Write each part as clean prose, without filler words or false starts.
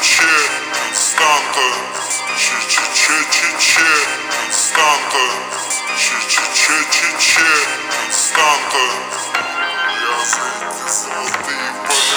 Че-че-че, константа. Че-че-че-че-че, константа. Че-че-че-че-че, константа. Я за эти золотые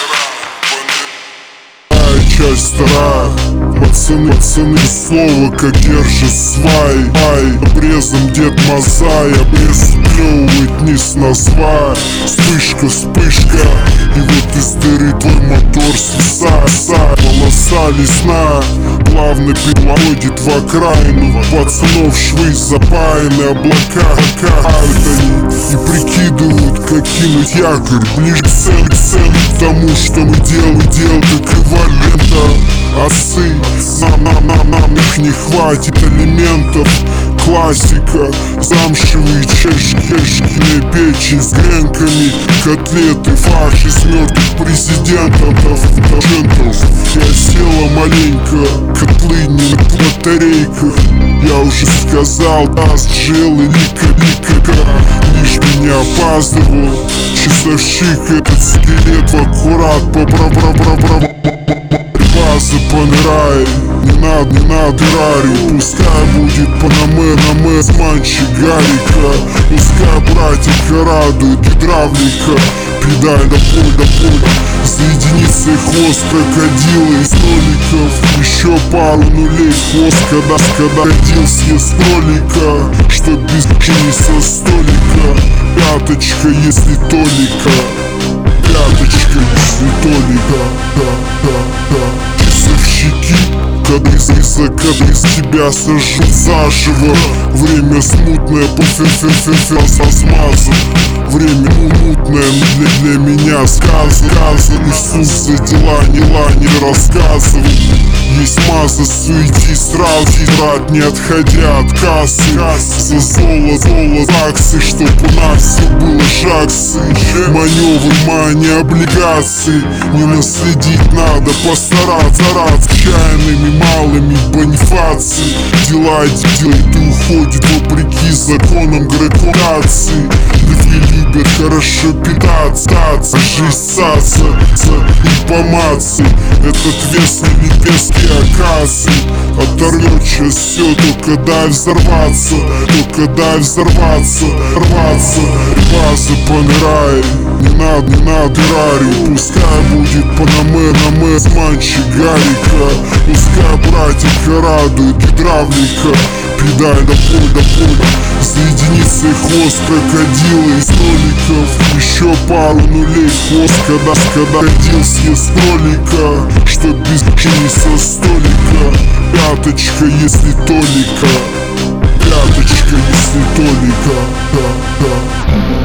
понера. Часть вторая. Пацаны, слово как держит свай. Обрезом Дед Мазай, обрез плевывает низ на свай. Вспышка, и вот из дыры твой мотор свисает. Полоса лесная плавно переходит в окраину. Пацанов швы запаяны, облака картами и прикидывают, как кинуть якорь. Ближе к тому, что мы делаем как эквивалента. Осы, нам их не хватит элементов. Классика, замшевые чешки, печень с гренками, котлеты, фарш из мертвых президентов. Я села маленько, котлы не на батарейках. Я уже сказал, жил и лика, лишь меня опаздывал. Часовщик, этот скелет в аккурат базы понырай. Не надо рарю. Пускай будет панаме, сманчик Гарика. Пускай братика радует гидравлика. Педаль до поля. За единицей хвост крокодила из ноликов. Еще пару нулей хвост, когда родился съест кролика. Что без не со столика. Пяточка, если толика. Пяточка, если толика. Да. Часовщики, когда из тебя сожрут заживо. Время смутное, смазан. Время мутное, но для меня сказано. Иисус за дела не рассказывай. Есть масса суети, сразу брать, не отходя от кассы. За золото, акции, чтоб у нас все было жаксы. Маневр, мания, облигации. Не наследить надо, постараться. Чайными малыми бонифации. Дела делает и уходит вопреки законам грекуляции. Люди любят хорошо питаться, жизнь саться и поматься. Этот вес не лепестки акации. Оторвет сейчас все, только дай взорваться. Рваться, базы понырай. Не надо рарю. Пускай будет панаме, сманчик Гарика. Пускай братика радует гидравлика. Педаль до поля. За единицей хвост крокодила из ноликов. Еще пару нулей хвост, когда родился съест кролика. Что без не со столика. Пяточка, если толика. Пяточка, если толика. Да.